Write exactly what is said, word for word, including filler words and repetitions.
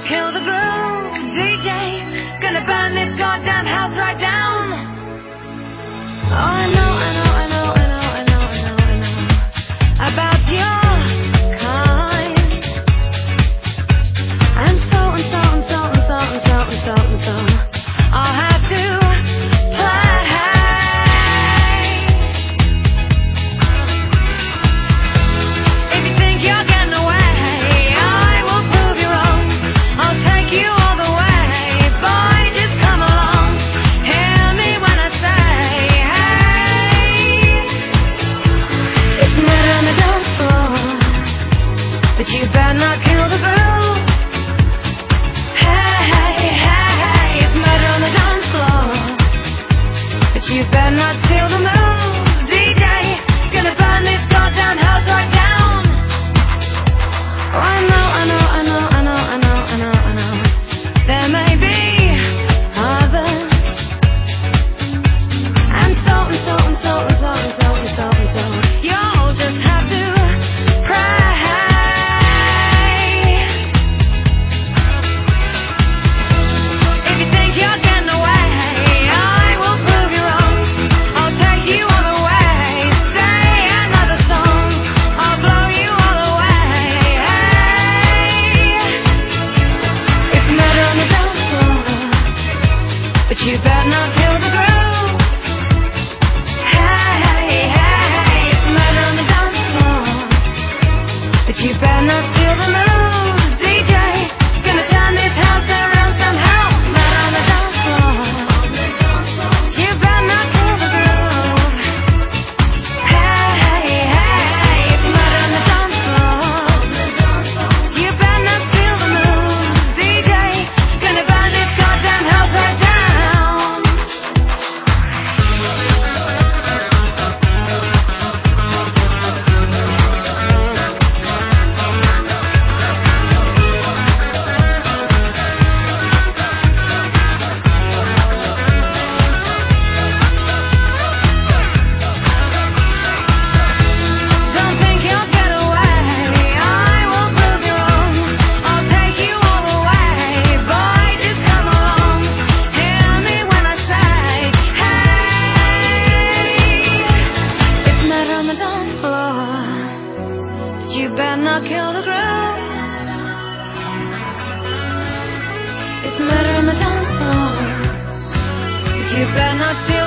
not kill the groove. D J, gonna burn this goddamn house right down. Oh, I know, I know, I know, I know, I know, I know, I know about your kind. And so and so and so and so and so and so and so I'll have to play. If you think you're getting away, I will prove you wrong. I'll take you all the way. Boy, just come along. Hear me when I say, hey, it's murder on the dance floor, but you better not kill the groove. Hey, hey, hey, hey, it's murder on the dance floor, but you better not steal the moves. D J, gonna burn this goddamn house right down. Oh, I know, I know, I know, I know, I know, I know, I know. There may be others, and so and so and so and so and so and so and so. You'll just have to pray. If you think you're getting away, I will prove you wrong. I'll take you all the way. Say another song, I'll blow you all away. Hey, it's murder on the dance floor, but you better not kill the groove. Hey, hey, hey, it's murder on the dance floor, but you better not steal the moves. D J, gonna turn this house around somehow. Murder on the dance floor, but you better not kill the groove. Hey, hey, hey, it's murder on the dance floor, but you better not steal the moves. D J, gonna burn this goddamn house right down. Don't think you'll get away, I will prove you wrong. I'll take you all the way. Boy, just come along. Hear me when I say, hey, it's murder on the dance floor, but you better not kill the groove. It's murder on the dance floor, but you better not steal